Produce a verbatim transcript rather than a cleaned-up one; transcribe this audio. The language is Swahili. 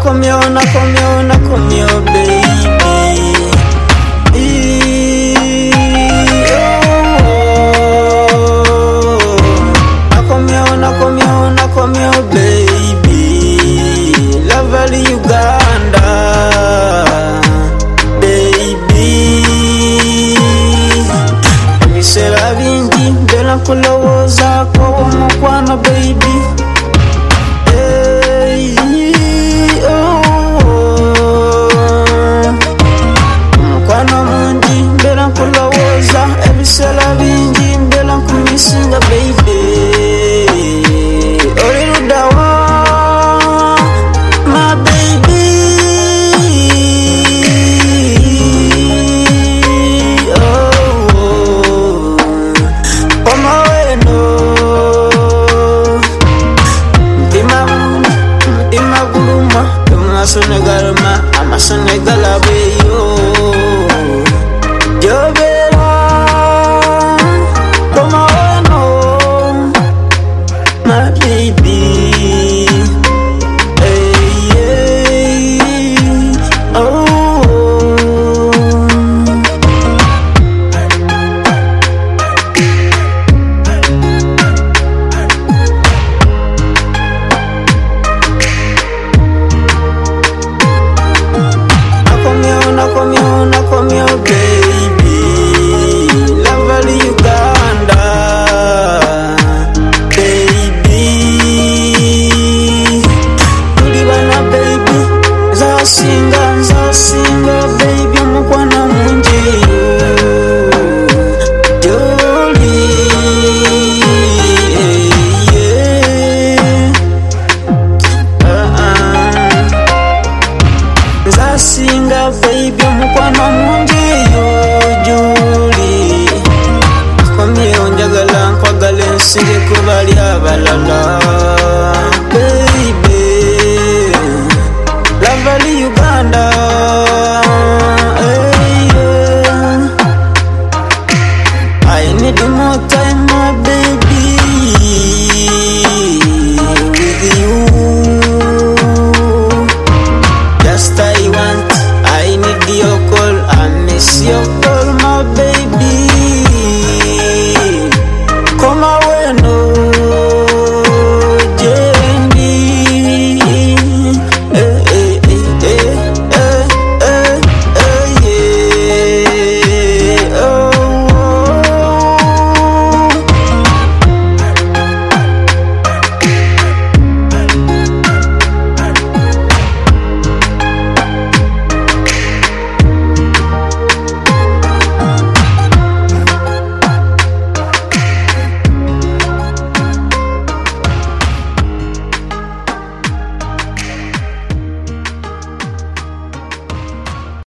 nakomyo nakomyo nakomyo baby. Nakomyo nakomyo nakomyo baby. Lovely Uganda baby. Bisera bingi mbela kulowoza ko mukwano baby. Ebisela bingi mbela kumisinga baby. Orirudawa my baby. Oh, koma weno mtima mtima guluma amasenegalma amasenegala beyo jobe. Nakomyo nakomyo baby. Lovely Uganda baby. Tulibana baby. Zasinga zasinga baby mukwana mungi. Joli yeah. uh -uh. Zasinga baby mukwana mungi.